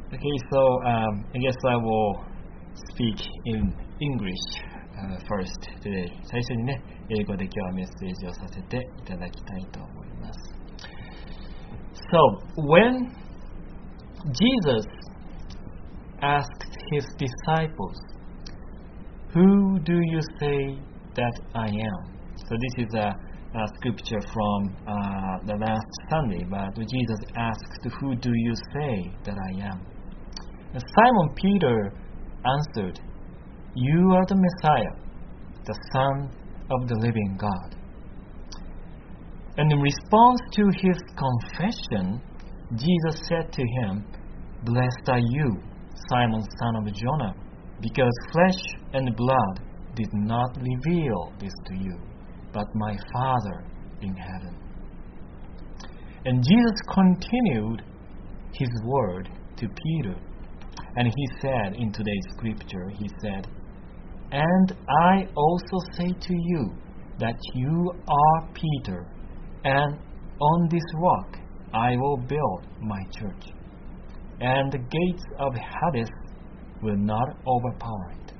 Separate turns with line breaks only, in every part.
Okay, so I guess I will speak in English first today. 最初にね、英語で今日はメッセージをさせていただきたいと思います。So, when Jesus asked his disciples, "Who do you say that I am?" So this is a scripture from the last Sunday, but Jesus asked, "Who do you say that I am?" And Simon Peter answered, "You are the Messiah, the Son of the living God." And in response to his confession, Jesus said to him, "Blessed are you, Simon, son of Jonah, because flesh and blood did not reveal this to you, but my Father in heaven." And Jesus continued his word to Peter. And he said in today's scripture, he said, "And I also say to you that you are Peter, and on this rock I will build my church, and the gates of Hades will not overpower it."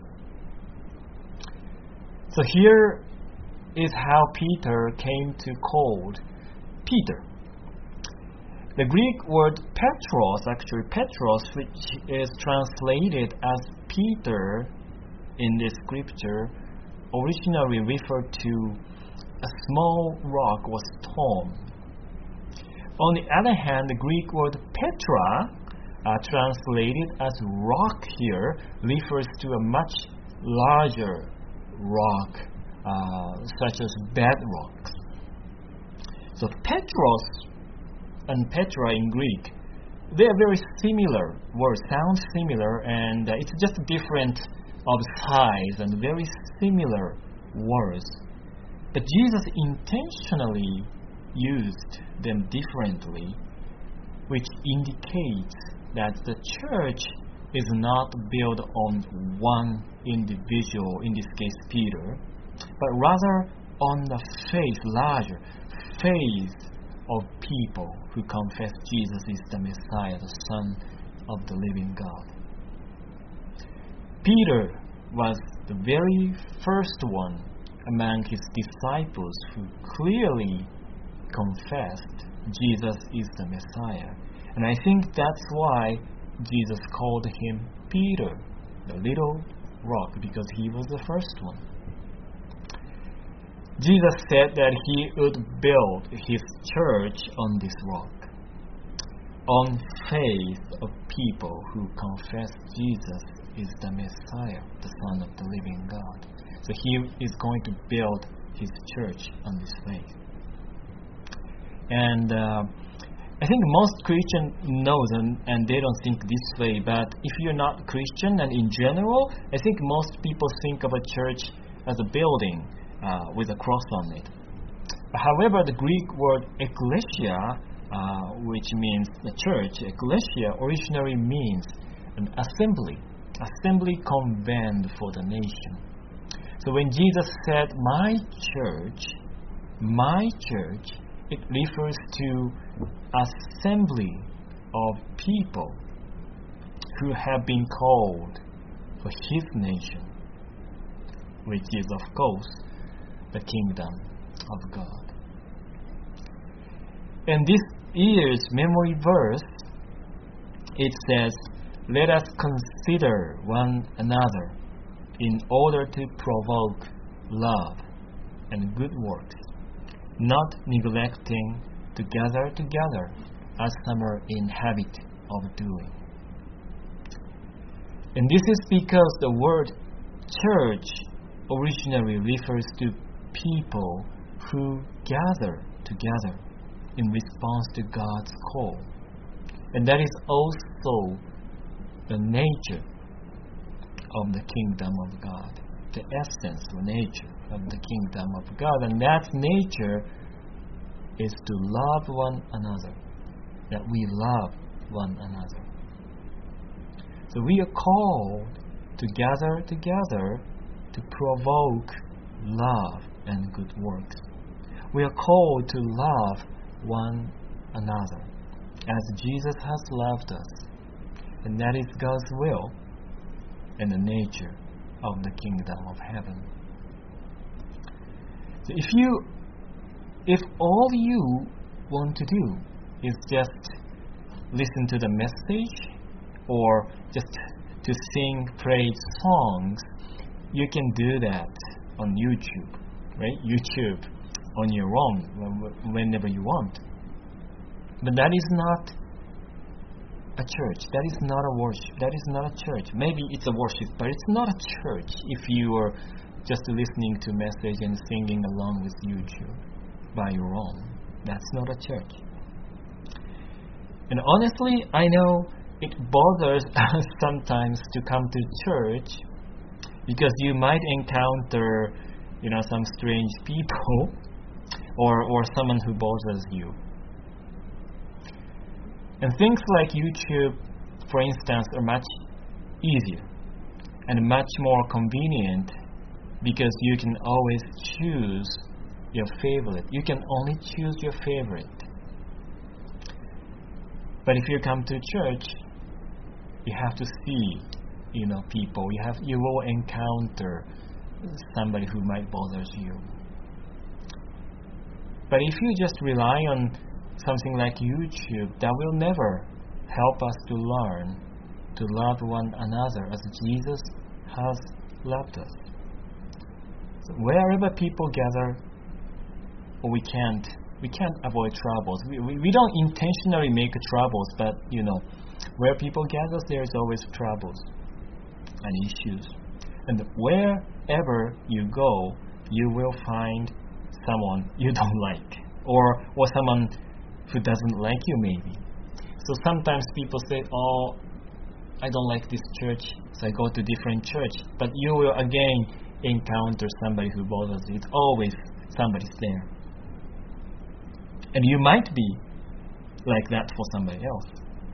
So here is how Peter came to called Peter. The Greek word Petros, actually Petros, which is translated as Peter in this scripture, originally referred to a small rock was torn. On the other hand, the Greek word Petra, translated as rock here, refers to a much larger rock, such as bedrocks. So Petros and Petra in Greek, they are very similar words, sound similar, and it's just different of size and very similar words. But Jesus intentionally used them differently, which indicates that the church is not built on one individual, in this case Peter, but rather on the faith, larger faith of people who confess Jesus is the Messiah, the Son of the living God. Peter was the very first one among his disciples who clearly confessed Jesus is the Messiah. And I think that's why Jesus called him Peter, the little rock, because he was the first one. Jesus said that he would build his church on this rock, on faith of people who confess Jesus is the Messiah, the Son of the living God. So he is going to build his church on this faith. And I think most Christians know and they don't think this way, but if you're not Christian and in general, I think most people think of a church as a building with a cross on it. However, the Greek word ekklesia, which means the church, ekklesia originally means an assembly convened for the nation. So when Jesus said my church, it refers to assembly of people who have been called for his nation, which is of course the kingdom of God. And this year's memory verse, it says, "Let us consider one another in order to provoke love and good works, not neglecting to gather together as some are in habit of doing." And this is because the word church originally refers to people who gather together in response to God's call. And that is also the nature of the kingdom of God, the essence or nature of the kingdom of God. And that nature is to love one another, that we love one another. So we are called to gather together to provoke love and good works. We are called to love one another as Jesus has loved us. And that is God's will and the nature of the kingdom of heaven. So if all you want to do is just listen to the message or just to sing praise songs, you can do that on YouTube, right? YouTube on your own whenever you want. But that is not a church. That is not a worship. That is not a church. Maybe it's a worship, but it's not a church if you are just listening to message and singing along with YouTube by your own. That's not a church. And honestly, I know it bothers us sometimes to come to church because you might encounter, some strange people or someone who bothers you. And things like YouTube, for instance, are much easier and much more convenient because you can always choose your favorite. You can only choose your favorite. But if you come to church, you have to see, people. You will encounter somebody who might bother you. But if you just rely on something like YouTube, that will never help us to learn to love one another as Jesus has loved us. So wherever people gather, we can't avoid troubles. We don't intentionally make troubles, but where people gather, there's always troubles and issues. And wherever you go, you will find someone you don't like, or someone who doesn't like you maybe. So sometimes people say, "Oh, I don't like this church, so I go to different church." But you will again encounter somebody who bothers you. It's always somebody's there. And you might be like that for somebody else.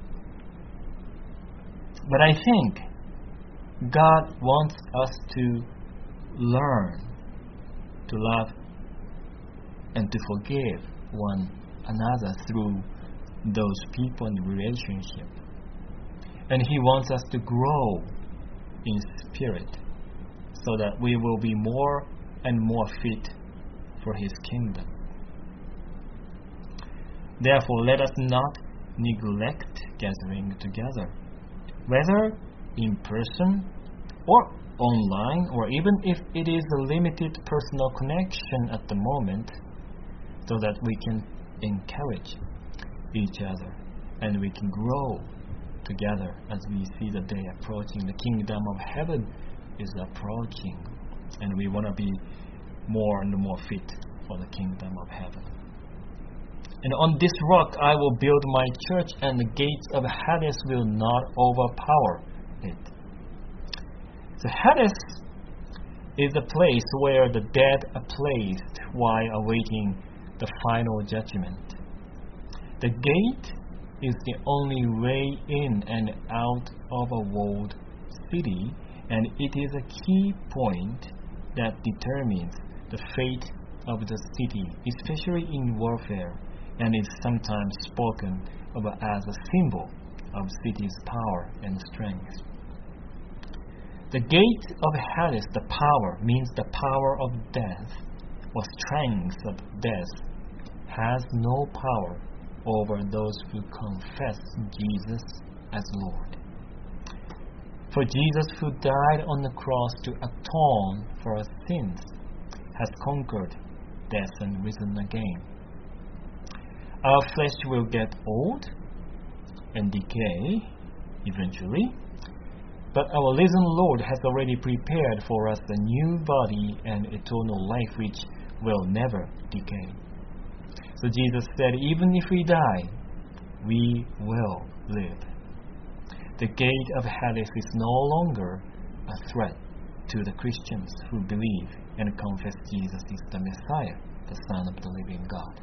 But I think God wants us to learn to love and to forgive one another through those people in relationship. And He wants us to grow in spirit so that we will be more and more fit for His kingdom. Therefore, let us not neglect gathering together, whether in person or online, or even if it is a limited personal connection at the moment, so that we can encourage each other and we can grow together as we see the day approaching. The kingdom of heaven is approaching, and we want to be more and more fit for the kingdom of heaven. And on this rock I will build my church, and the gates of Hades will not overpower it. So Hades is the place where the dead are placed while awaiting the final judgment. The gate is the only way in and out of a walled city, and it is a key point that determines the fate of the city, especially in warfare, and is sometimes spoken of as a symbol of city's power and strength. The gate of Hades, the power, means the power of death or strength of death, has no power over those who confess Jesus as Lord. For Jesus, who died on the cross to atone for our sins, has conquered death and risen again. Our flesh will get old and decay eventually, but our risen Lord has already prepared for us a new body and eternal life which will never decay. So Jesus said, even if we die, we will live. The gate of Hades is no longer a threat to the Christians who believe and confess Jesus is the Messiah, the Son of the living God.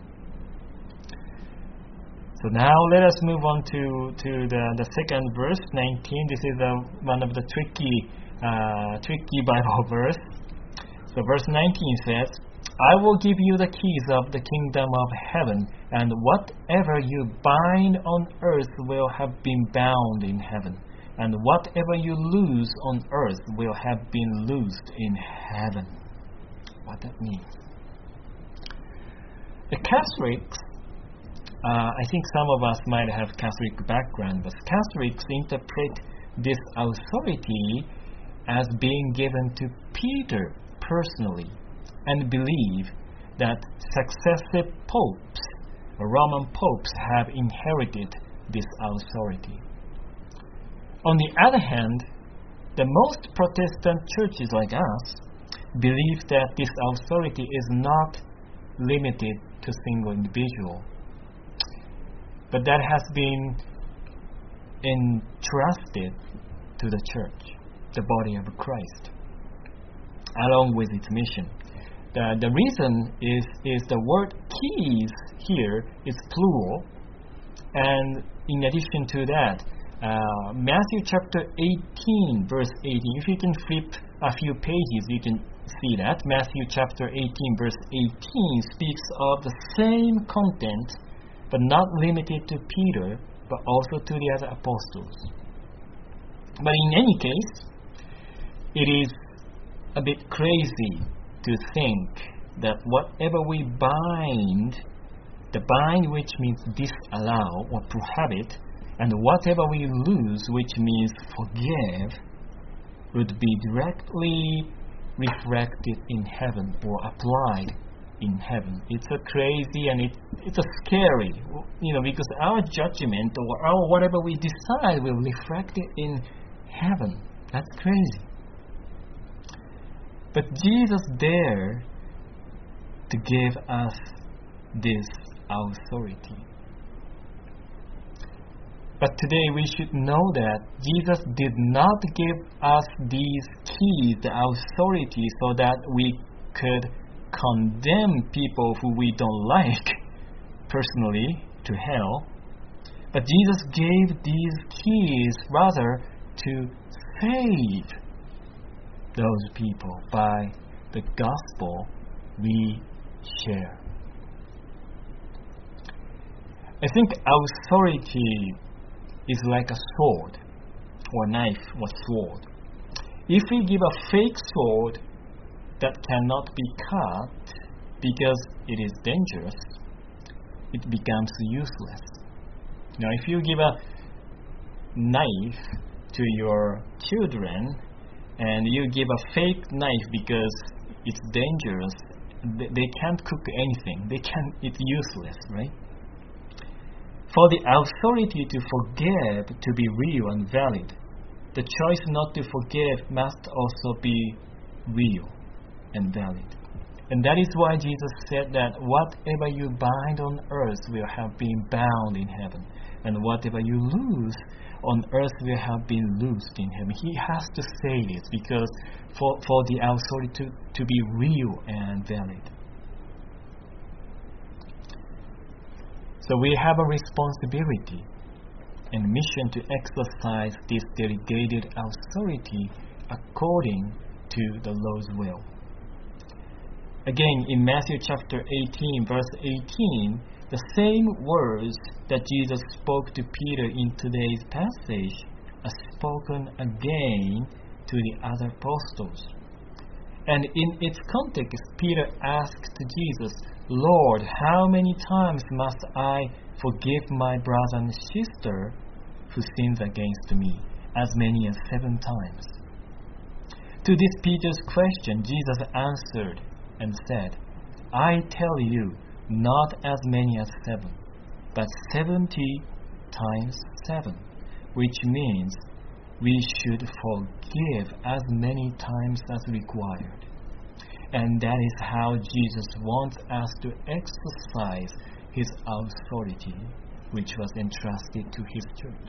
So now let us move on to the second verse, 19. This is one of the tricky Bible verse. So verse 19 says, I will give you the keys of the kingdom of heaven, and whatever you bind on earth will have been bound in heaven, and whatever you loose on earth will have been loosed in heaven. What that means? The Catholics, I think some of us might have Catholic background, but Catholics interpret this authority as being given to Peter personally, and believe that successive popes, Roman popes, have inherited this authority. On the other hand, the most Protestant churches like us believe that this authority is not limited to a single individual, but that has been entrusted to the church, the body of Christ, along with its mission. The reason is the word keys here is plural, and in addition to that, Matthew chapter 18, verse 18, if you can flip a few pages, you can see that. Matthew chapter 18, verse 18 speaks of the same content, but not limited to Peter, but also to the other apostles. But in any case, it is a bit crazy to think that whatever we bind, the bind which means disallow or prohibit, and whatever we lose, which means forgive, would be directly reflected in heaven or applied in heaven. It's a crazy and it's a scary, because our judgment or whatever we decide will reflect it in heaven. That's crazy. But Jesus dared to give us this authority. But today we should know that Jesus did not give us these keys, the authority, so that we could condemn people who we don't like personally to hell. But Jesus gave these keys rather to save those people by the gospel we share. I think authority is like a sword or knife or sword. If we give a fake sword that cannot be cut because it is dangerous, it becomes useless. Now, if you give a knife to your children and you give a fake knife because it's dangerous, they can't cook anything. It's useless, right? For the authority to forgive to be real and valid, the choice not to forgive must also be real and valid. And that is why Jesus said that whatever you bind on earth will have been bound in heaven, and whatever you loose on earth will have been loosed in heaven. He has to say this because for the authority to be real and valid. So we have a responsibility and mission to exercise this delegated authority according to the Lord's will. Again, in Matthew chapter 18, verse 18, the same words that Jesus spoke to Peter in today's passage are spoken again to the other apostles. And in its context, Peter asked Jesus, "Lord, how many times must I forgive my brother and sister who sins against me? As many as 7 times." To this Peter's question, Jesus answered and said, "I tell you, not as many as 7, but 70 times 7, which means we should forgive as many times as required." And that is how Jesus wants us to exercise His authority, which was entrusted to His church.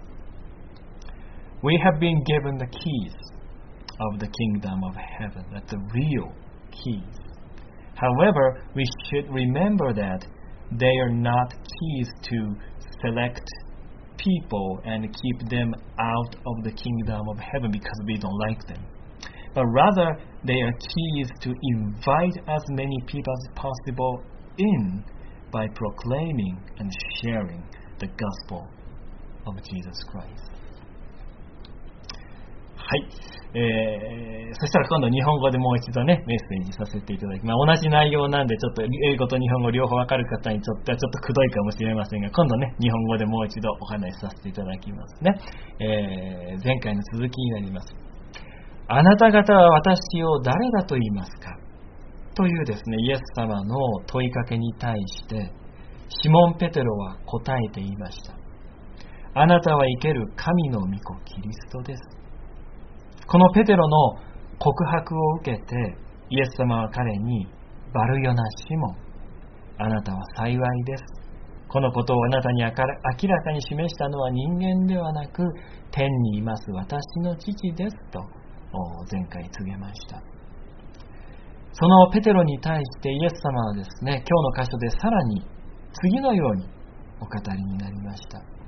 We have been given the keys of the kingdom of heaven, that's the real keys. However, we should remember that they are not keys to select people and keep them out of the kingdom of heaven because we don't like them. But rather, they are keys to invite as many people as possible in by proclaiming and sharing the gospel of Jesus Christ. 。そしたら今度日本語でもう一度ね、メッセージさせていただきます。同じ内容なんで、ちょっと英語と日本語両方わかる方にとってはちょっとくどいかもしれませんが、今度ね、日本語でもう一度お話しさせていただきますね。前回の続きになります。あなた方は私を誰だと言いますかというですね、イエス様の問いかけに対して、シモン・ペテロは答えて言いました。あなたは生ける神の御子キリストです。このペテロの告白を受けて、イエス様は彼に、バルヨナシモン、あなたは幸いです。このことをあなたに明らかに示したのは人間ではなく、天にいます私の父ですと前回告げました。そのペテロに対してイエス様はですね、今日の箇所でさらに次のようにお語りになりました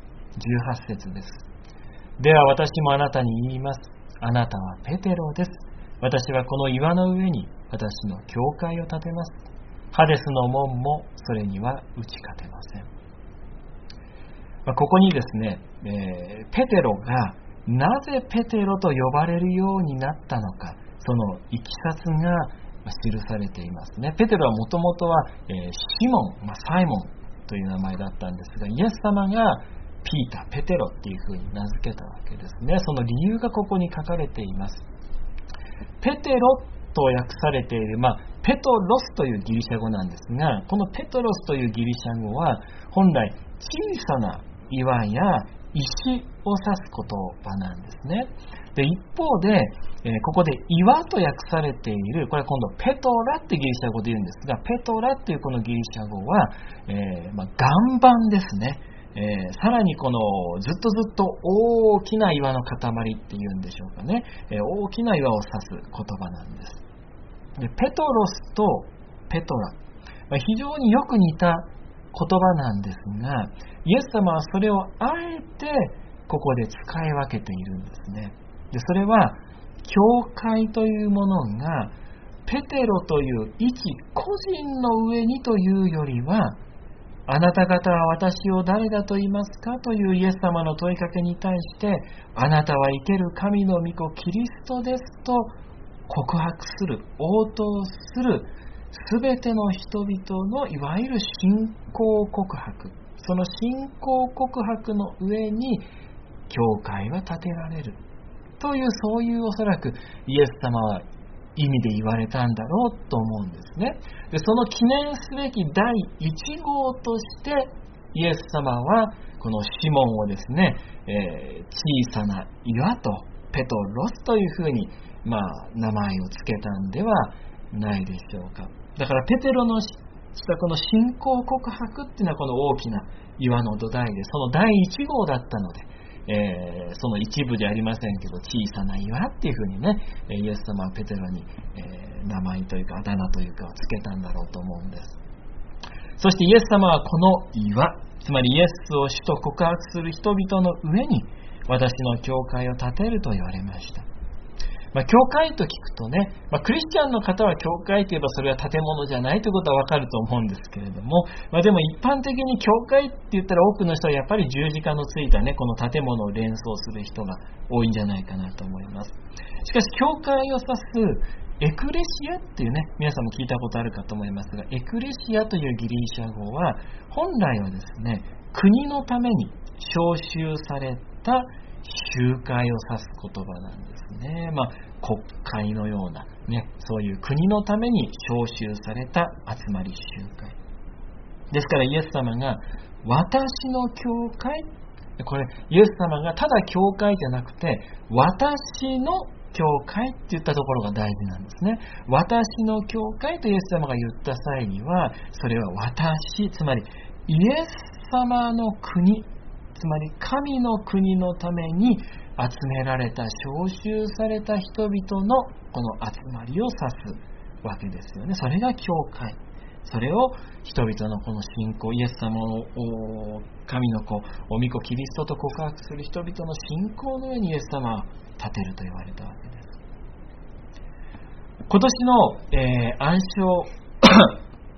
。18節です。では私もあなたに言います。あなたはペテロです。私はこの岩の上に私の教会を建てます。ハデスの門もそれには打ち勝てません。ここにですね、ペテロがなぜペテロと呼ばれるようになったのか、そのいきさつが記されていますね。ペテロはもともとはシモン、サイモンという名前だったんですが、イエス様がピーター、ペテロっていうふうに名付けたわけですね。その理由がここに書かれています。ペテロと訳されている、ペトロスというギリシャ語なんですが、このペトロスというギリシャ語は本来小さな岩や石を指す言葉なんですね。で、一方で、ここで岩と訳されている、これは今度ペトラってギリシャ語で言うんですが、ペトラっていうこのギリシャ語は、岩盤ですね。さらにこのずっと大きな岩の塊っていうんでしょうかね、大きな岩を指す言葉なんです。で、ペトロスとペトラ、非常によく似た言葉なんですが、イエス様はそれをあえてここで使い分けているんですね。で、それは教会というものがペテロという一個人の上にというよりは、あなた方は私を誰だと言いますかというイエス様の問いかけに対して、あなたは生ける神の御子キリストですと告白する、応答するすべての人々のいわゆる信仰告白、その信仰告白の上に教会は建てられるという、そういうおそらくイエス様は意味で言われたんだろうと思うんですね。で、その記念すべき第1号としてイエス様はこのシモンをですね、小さな岩とペトロスというふうに、名前を付けたんではないでしょうか。だからペテロのしたこの信仰告白っていうのはこの大きな岩の土台で、その第1号だったので、その一部じゃありませんけど、小さな岩っていうふうにね、イエス様はペテロに、名前というかあだ名というかをつけたんだろうと思うんです。そしてイエス様はこの岩、つまりイエスを主と告白する人々の上に私の教会を建てると言われました。教会と聞くとね、クリスチャンの方は教会といえばそれは建物じゃないということはわかると思うんですけれども、でも一般的に教会って言ったら多くの人はやっぱり十字架のついたね、この建物を連想する人が多いんじゃないかなと思います。しかし教会を指すエクレシアっていうね、皆さんも聞いたことあるかと思いますが、エクレシアというギリシャ語は本来はですね、国のために召集された集会を指す言葉なんですね。国会のような、ね、そういう国のために召集された集まり集会ですから、イエス様が私の教会、これイエス様がただ教会じゃなくて私の教会って言ったところが大事なんですね。私の教会とイエス様が言った際には、それは私、つまりイエス様の国、つまり神の国のために集められた、召集された人々のこの集まりを指すわけですよね。それが教会。それを人々のこの信仰、イエス様を神の子、お御子キリストと告白する人々の信仰の上にイエス様は立てると言われたわけです。今年の暗唱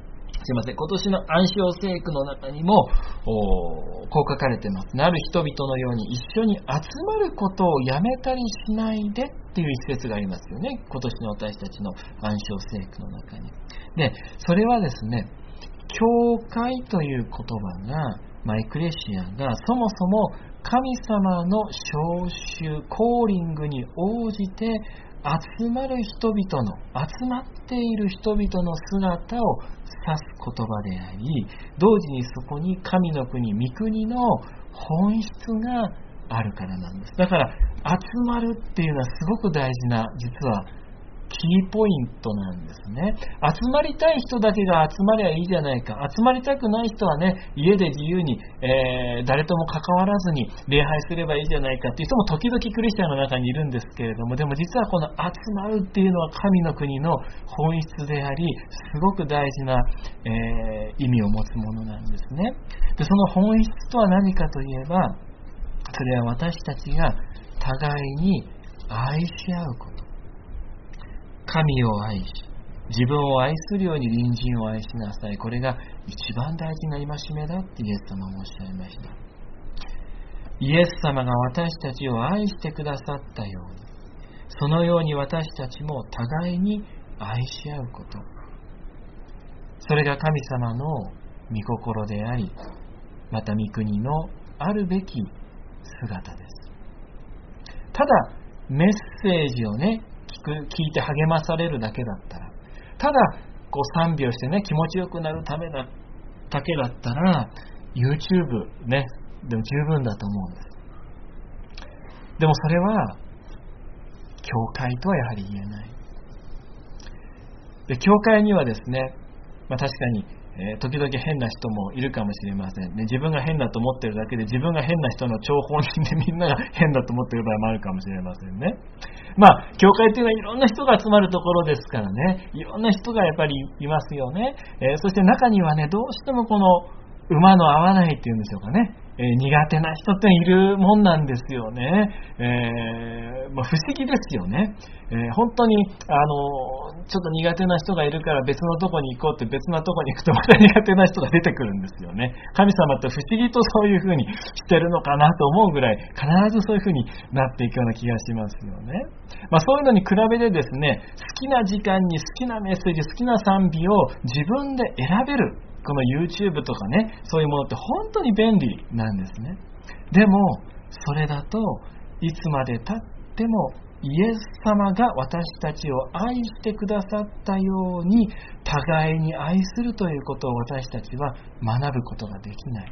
今年の暗唱聖句の中にもこう書かれてます。ある人々のように一緒に集まることをやめたりしないでっていう一節がありますよね。今年の私たちの暗唱聖句の中に。で、それはですね、教会という言葉が、エクレシアがそもそも神様の召集、コーリングに応じて集まる人々の、集まっている人々の姿を指す言葉であり、同時にそこに神の国、御国の本質があるからなんです。だから集まるっていうのはすごく大事な、実はキーポイントなんですね。集まりたい人だけが集まりゃいいじゃないか。集まりたくない人はね、家で自由に、誰とも関わらずに礼拝すればいいじゃないかっていう人も時々クリスチャンの中にいるんですけれども、でも実はこの集まるっていうのは神の国の本質であり、すごく大事な、意味を持つものなんですね。で、その本質とは何かといえば、それは私たちが互いに愛し合うこと。神を愛し、自分を愛するように隣人を愛しなさい。これが一番大事な戒めだってイエス様もおっしゃいました。イエス様が私たちを愛してくださったように、そのように私たちも互いに愛し合うこと。それが神様の御心であり、また御国のあるべき姿です。ただメッセージをね、聞いて励まされるだけだったら、ただこう賛美をしてね、気持ちよくなるためだけだったら YouTube ね、でも十分だと思うんです。でもそれは教会とはやはり言えない。で、教会にはですね、確かに時々変な人もいるかもしれませんね。自分が変だと思っているだけで、自分が変な人の張本人でみんなが変だと思っている場合もあるかもしれませんね。教会というのはいろんな人が集まるところですからね、いろんな人がやっぱりいますよね。そして中にはね、どうしてもこの馬の合わないっていうんでしょうかね、苦手な人っているもんなんですよね。不思議ですよね。本当にちょっと苦手な人がいるから別のとこに行こうって別なとこに行くとまた苦手な人が出てくるんですよね。神様って不思議とそういうふうにしてるのかなと思うぐらい、必ずそういうふうになっていくような気がしますよね。そういうのに比べてですね、好きな時間に好きなメッセージ、好きな賛美を自分で選べる、この YouTube とかね、そういうものって本当に便利なんですね。でもそれだといつまで経ってもイエス様が私たちを愛してくださったように互いに愛するということを私たちは学ぶことができない。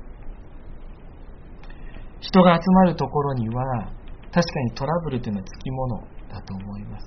人が集まるところには確かにトラブルというのはつきものだと思います。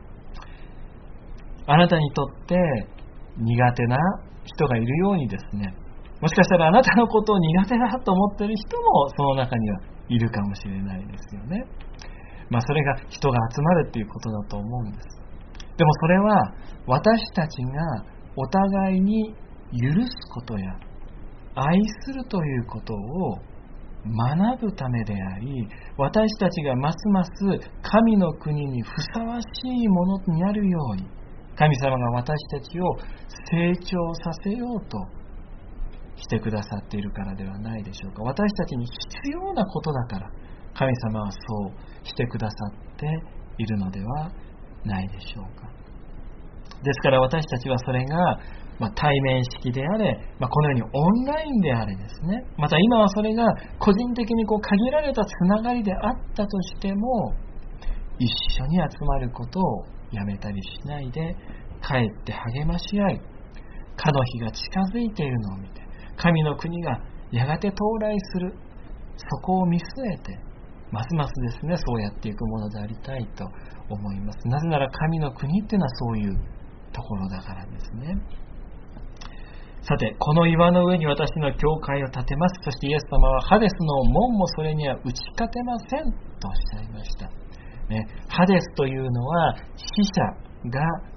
あなたにとって苦手な人がいるようにですね、もしかしたらあなたのことを苦手だと思っている人もその中にはいるかもしれないですよね。それが人が集まるっていうことだと思うんです。でもそれは私たちがお互いに許すことや愛するということを学ぶためであり、私たちがますます神の国にふさわしいものになるように、神様が私たちを成長させようとしてくださっているからではないでしょうか。私たちに必要なことだから神様はそうしてくださっているのではないでしょうか。ですから私たちはそれが対面式であれ、このようにオンラインであれですね、また今はそれが個人的に限られたつながりであったとしても、一緒に集まることをやめたりしないで、かえって励まし合い、かの日が近づいているのを見て、神の国がやがて到来する、そこを見据えてますますですね、そうやっていくものでありたいと思います。なぜなら神の国っていうのはそういうところだからですね。さて、この岩の上に私の教会を建てます。そしてイエス様はハデスの門もそれには打ち勝てませんとおっしゃいました。ハデスというのは死者が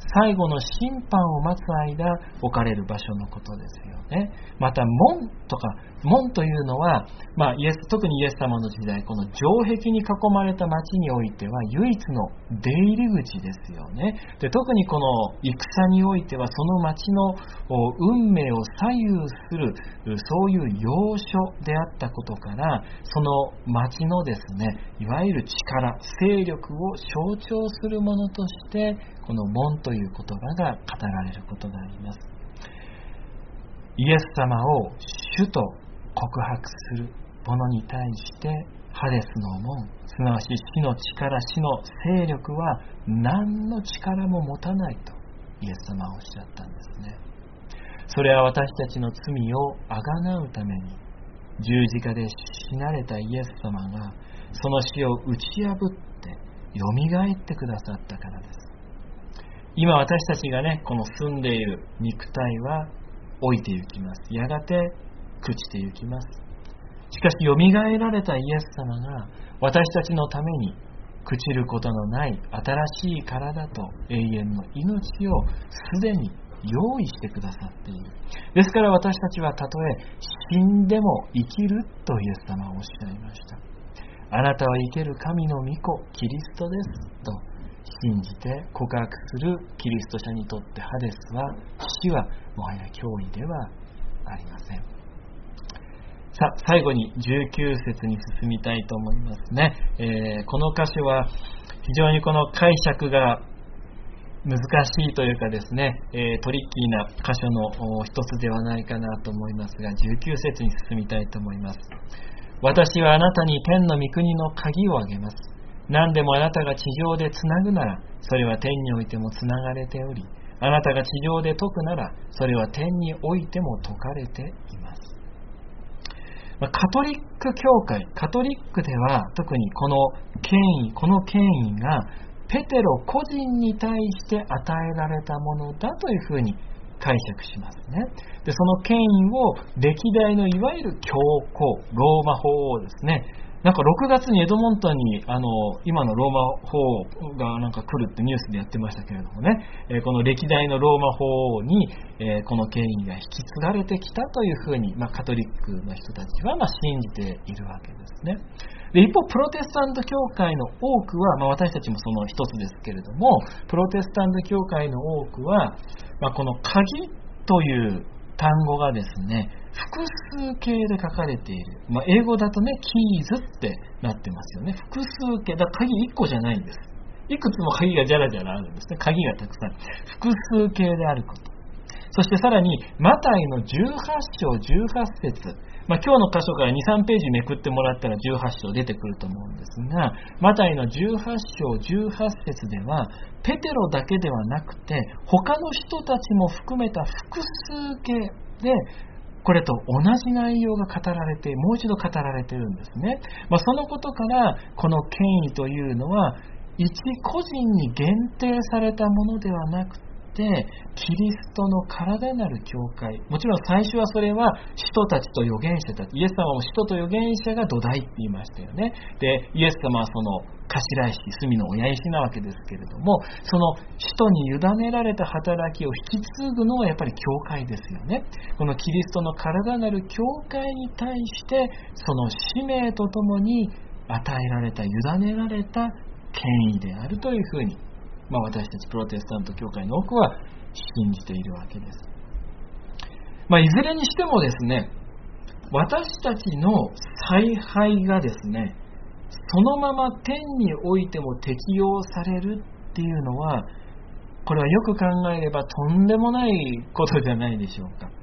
最後の審判を待つ間置かれる場所のことですよね。また門というのは、特にイエス様の時代、この城壁に囲まれた町においては唯一の出入り口ですよね。で、特にこの戦においてはその町の運命を左右するそういう要所であったことから、その町のですね、いわゆる力、勢力を象徴するものとしてこの門という言葉が語られることがあります。イエス様を主と告白する者に対してハデスの門、すなわし死の力、死の勢力は何の力も持たないとイエス様はおっしゃったんですね。それは私たちの罪をあがなうために十字架で死なれたイエス様がその死を打ち破ってよみがえってくださったからです。今私たちがね、この住んでいる肉体は老いてゆきます。やがて朽ちてゆきます。しかしよみがえられたイエス様が私たちのために朽ちることのない新しい体と永遠の命をすでに用意してくださっている。ですから私たちはたとえ死んでも生きるとイエス様はおっしゃいました。あなたは生ける神の御子キリストですと信じて告白するキリスト者にとってハデスは、死はもはや脅威ではありません。さあ、最後に19節に進みたいと思いますね。この箇所は非常にこの解釈が難しいというかですね、トリッキーな箇所の一つではないかなと思いますが、19節に進みたいと思います。私はあなたに天の御国の鍵をあげます。何でもあなたが地上でつなぐなら、それは天においてもつながれており、あなたが地上で解くなら、それは天においても解かれています。カトリック教会、カトリックでは特にこの権威がペテロ個人に対して与えられたものだというふうに解釈しますね。で、その権威を歴代のいわゆる教皇、ローマ法王ですね。6月にエドモントンに今のローマ法王が来るってニュースでやってましたけれどもね、この歴代のローマ法王に、この権威が引き継がれてきたというふうに、カトリックの人たちは信じているわけですね。で、一方プロテスタント教会の多くは、私たちもその一つですけれども、プロテスタント教会の多くは、この鍵という単語がですね、複数形で書かれている。英語だとね、キーズってなってますよね。複数形だ、鍵1個じゃないんです。いくつも鍵がじゃらじゃらあるんですね。鍵がたくさん。複数形であること。そしてさらに、マタイの18章18節。今日の箇所から2、3ページめくってもらったら18章出てくると思うんですが、マタイの18章18節では、ペテロだけではなくて、他の人たちも含めた複数形で、これと同じ内容が語られて、もう一度語られているんですね。そのことから、この権威というのは、一個人に限定されたものではなくて、キリストの体なる教会、もちろん最初はそれは使徒たちと預言者たち、イエス様も使徒と預言者が土台って言いましたよね。で、イエス様はその頭石、隅の親石なわけですけれども、その使徒に委ねられた働きを引き継ぐのはやっぱり教会ですよね。このキリストの体なる教会に対してその使命とともに与えられた、委ねられた権威であるというふうに、私たちプロテスタント教会の多くは信じているわけです。いずれにしてもですね、私たちの采配がですね、そのまま天においても適用されるっていうのは、これはよく考えればとんでもないことじゃないでしょうか。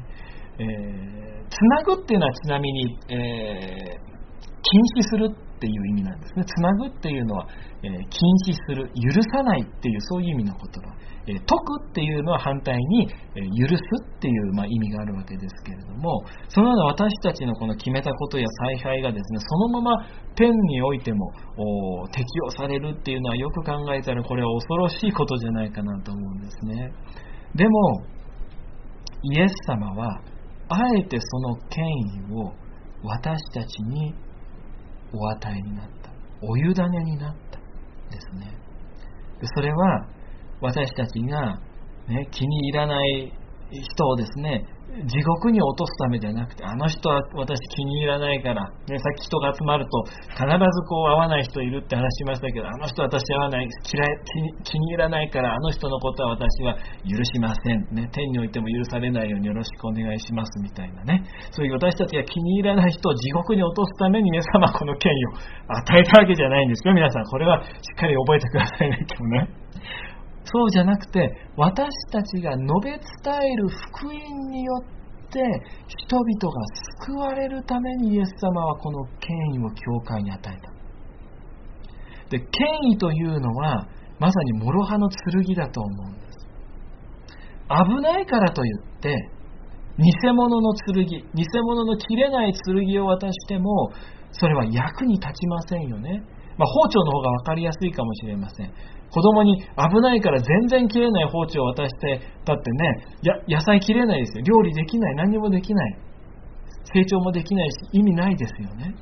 つなぐっていうのはちなみに、禁止するっていう意味なんですね。つなぐっていうのは、禁止する、許さないっていうそういう意味の言葉。解くっていうのは反対に、許すっていう、意味があるわけですけれども、そのような私たちのこの決めたことや采配がですね、そのまま天においても適用されるっていうのはよく考えたらこれは恐ろしいことじゃないかなと思うんですね。でもイエス様はあえてその権威を私たちにお与えになった、お委ねになったですね。でそれは私たちが、気に入らない人をですね、地獄に落とすためじゃなくて、あの人は私気に入らないから、さっき人が集まると必ず会わない人いるって話しましたけど、あの人私会わない、気に入らないから、あの人のことは私は許しません、天においても許されないようによろしくお願いしますみたいなね、そういう私たちが気に入らない人を地獄に落とすためにイエス様はこの権威を与えたわけじゃないんですよ。皆さんこれはしっかり覚えてくださいね。今日ね、そうじゃなくて、私たちが述べ伝える福音によって人々が救われるためにイエス様はこの権威を教会に与えた。で、権威というのはまさに諸刃の剣だと思うんです。危ないからといって偽物の剣、偽物の切れない剣を渡してもそれは役に立ちませんよね。包丁の方が分かりやすいかもしれません。子供に危ないから全然切れない包丁を渡してだってね、野菜切れないですよ。料理できない、何にもできない、成長もできないし意味ないですよね。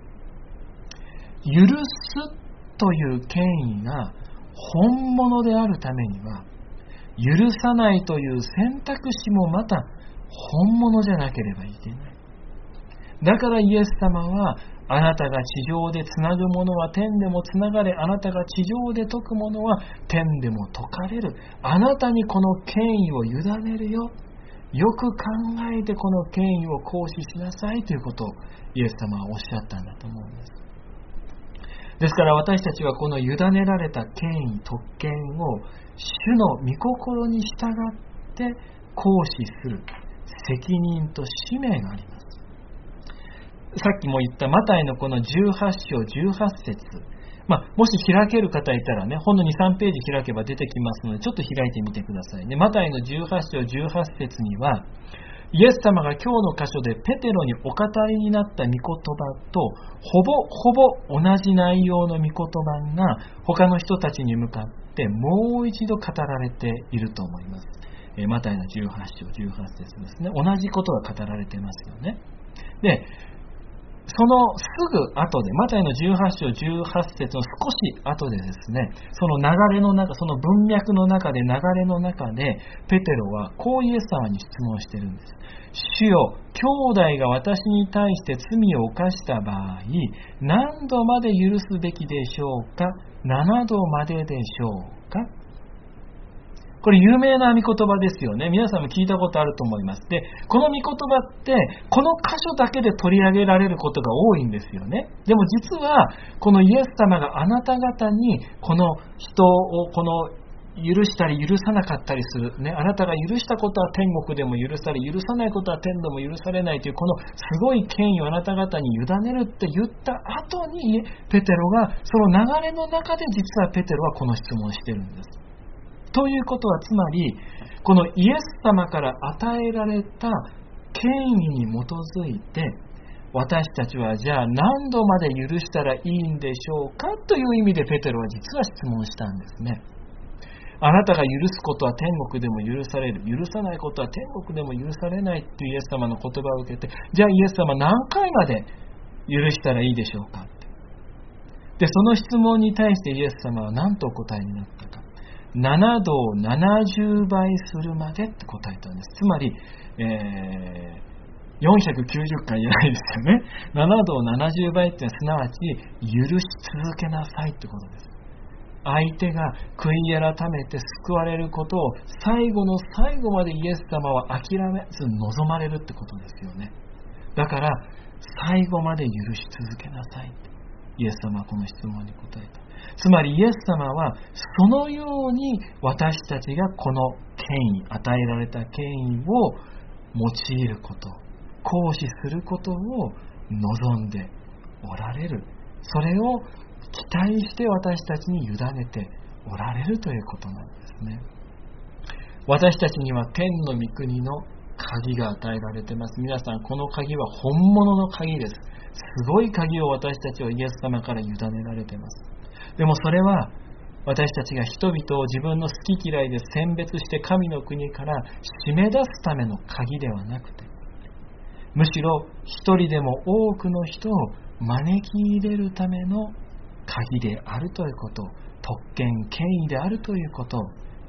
許すという権威が本物であるためには、許さないという選択肢もまた本物じゃなければいけない。だからイエス様は、あなたが地上でつなぐものは天でもつながれ、あなたが地上で説くものは天でも説かれる。あなたにこの権威を委ねるよ。よく考えてこの権威を行使しなさいということをイエス様はおっしゃったんだと思うんです。ですから私たちはこの委ねられた権威、特権を主の御心に従って行使する責任と使命があります。さっきも言ったマタイのこの18章18節、もし開ける方いたらね、ほんの 2,3 ページ開けば出てきますので、ちょっと開いてみてくださいね。マタイの18章18節には、イエス様が今日の箇所でペテロにお語りになった御言葉とほぼ同じ内容の御言葉が他の人たちに向かってもう一度語られていると思います。マタイの18章18節ですね。同じことが語られていますよね。で、そのすぐ後で、マタイの18章18節の少し後でですね、その流れの中、その文脈の中で、流れの中で、ペテロはこうイエス様に質問しているんです。主よ、兄弟が私に対して罪を犯した場合、何度まで許すべきでしょうか？ 7 度まででしょうか？これ有名な御言葉ですよね。皆さんも聞いたことあると思います。で、この御言葉ってこの箇所だけで取り上げられることが多いんですよね。でも実はこのイエス様があなた方にこの人を許したり許さなかったりする、あなたが許したことは天国でも許され、許さないことは天でも許されないというこのすごい権威をあなた方に委ねるって言った後にペテロがその流れの中で実はペテロはこの質問をしているんです。ということはつまりこのイエス様から与えられた権威に基づいて私たちはじゃあ何度まで許したらいいんでしょうかという意味でペテロは実は質問したんですね。あなたが許すことは天国でも許される、許さないことは天国でも許されないというイエス様の言葉を受けて、じゃあイエス様何回まで許したらいいでしょうかって。でその質問に対してイエス様は何とお答えになったか。7度を70倍するまでって答えたんです。つまり、490回じゃないですよね。7度を70倍ってすなわち許し続けなさいってことです。相手が悔い改めて救われることを最後の最後までイエス様は諦めず望まれるってことですよね。だから最後まで許し続けなさいってイエス様はこの質問に答えた。つまりイエス様はそのように私たちがこの権威、与えられた権威を用いること、行使することを望んでおられる。それを期待して私たちに委ねておられるということなんですね。私たちには天の御国の鍵が与えられています。皆さん、この鍵は本物の鍵です。すごい鍵を私たちはイエス様から委ねられています。でもそれは私たちが人々を自分の好き嫌いで選別して神の国から締め出すための鍵ではなくて、むしろ一人でも多くの人を招き入れるための鍵であるということ、特権、権威であるということを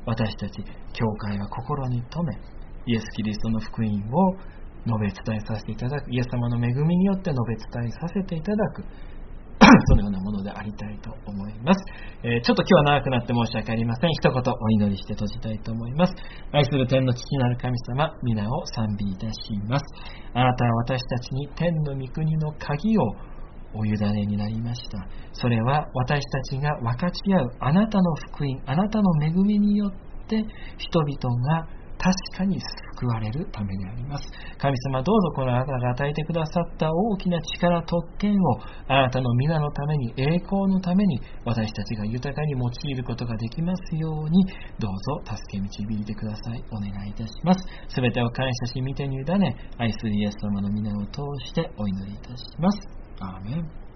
私たち教会は心に留め、イエス・キリストの福音を述べ伝えさせていただく、イエス様の恵みによって述べ伝えさせていただくそのようなものでありたいと思います。ちょっと今日は長くなって申し訳ありません。一言お祈りして閉じたいと思います。愛する天の父なる神様、皆を賛美いたします。あなたは私たちに天の御国の鍵をお委ねになりました。それは私たちが分かち合うあなたの福音、あなたの恵みによって人々が確かに救われるためであります。神様、どうぞこのあなたが与えてくださった大きな力、特権をあなたの皆のために、栄光のために私たちが豊かに用いることができますように、どうぞ助け導いてください。お願いいたします。すべてを感謝し、御手に委ね、愛するイエス様の皆を通してお祈りいたします。アーメン。